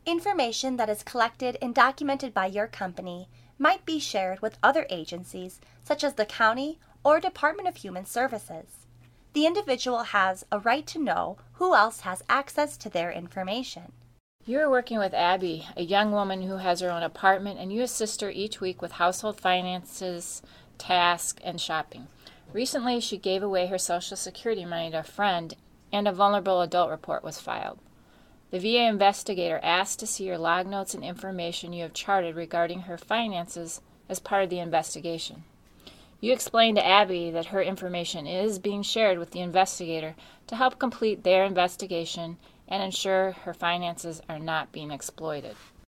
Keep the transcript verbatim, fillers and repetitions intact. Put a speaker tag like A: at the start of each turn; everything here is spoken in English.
A: Information that is collected and documented by your company might be shared with other agencies such as the county or Department of Human Services. The individual has a right to know who else has access to their information.
B: You are working with Abby, a young woman who has her own apartment, and you assist her each week with household finances, tasks, and shopping. Recently, she gave away her Social Security money to a friend, and a vulnerable adult report was filed. The V A investigator asked to see your log notes and information you have charted regarding her finances as part of the investigation. You explained to Abby that her information is being shared with the investigator to help complete their investigation and ensure her finances are not being exploited.